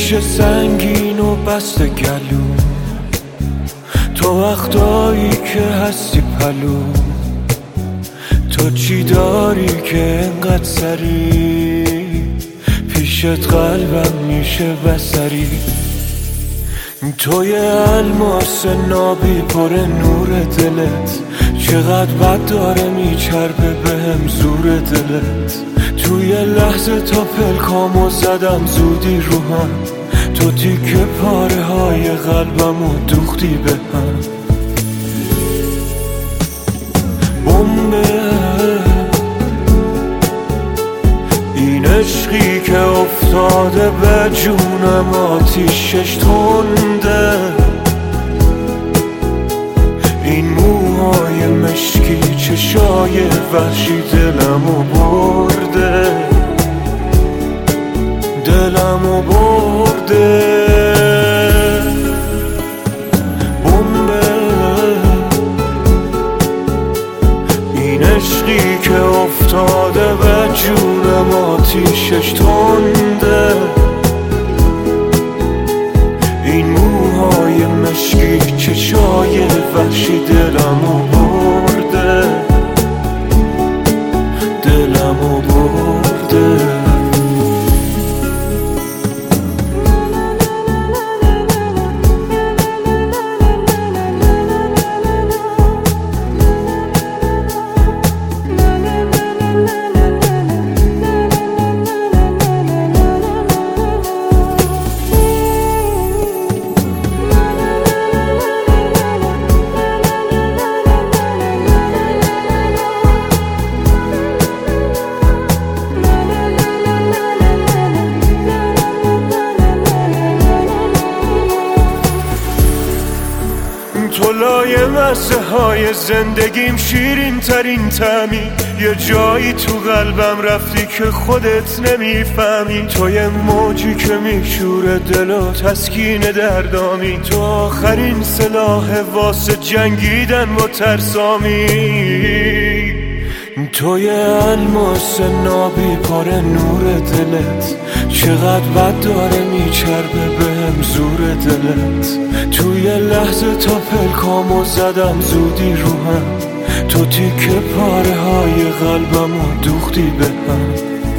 ریشه سنگین و بسته گلو، تو وقتایی که هستی پلو، تو چی داری که انقدر سری پیشت قلبم میشه بسری. توی الماس نابی پر نور دلت، چقدر بد داره میچربه بهم زور دلت. توی لحظه تا پلکامو زدم زودی رو هم، تو تیکه پاره های قلبمو دوختی به هم. بمبه این عشقی که افتاده به جونم، آتیشش تنده، این موهای مشکی چشای وحشی دلمو برده، دلمو برده. بمبه این عشقی که افتاده به جونم، آتیشش تنده، این موهای مشکی چشای وحشی دلمو برده، دلمو برده. تو لایه مزه های زندگیم، شیرین ترین طعمی، یه جایی تو قلبم رفتی که خودت نمیفهمی. تو یه موجی که میشوره دل و تسکین دردامی، تو آخرین سلاح واسه جنگیدن با ترسامی. توی الماس نابی پر نور دلت، چقدر بد داره میچربه بهم زور دلت. توی لحظه تا پلکامو زدم زودی رو هم، تو تیکه پاره های قلبمو دوختی به هم.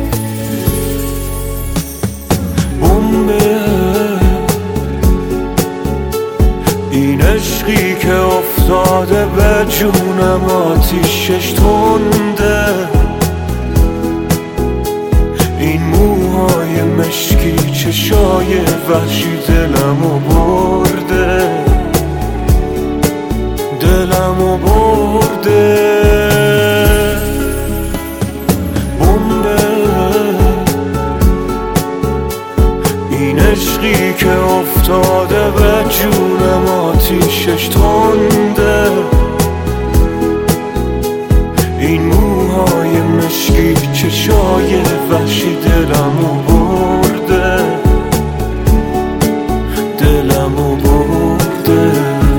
بمبه این عشقی که افتاده به جونم، آتیشش تنده، این موهای مشکی چشای وحشی دلمو برده، دلمو برده. بمبه این عشقی که افتاده به جونم، آتیشش تنده، این موهای مشکی چشای وحشی دلمو برده، دلمو برده.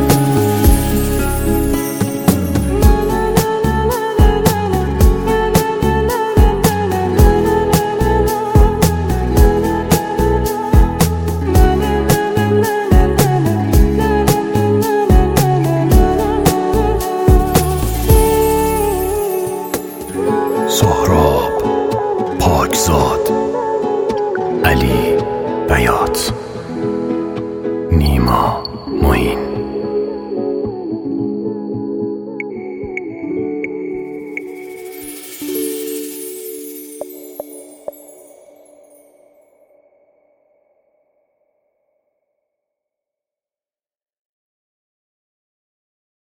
سهراب پاکزاد، علی بیات، نیما.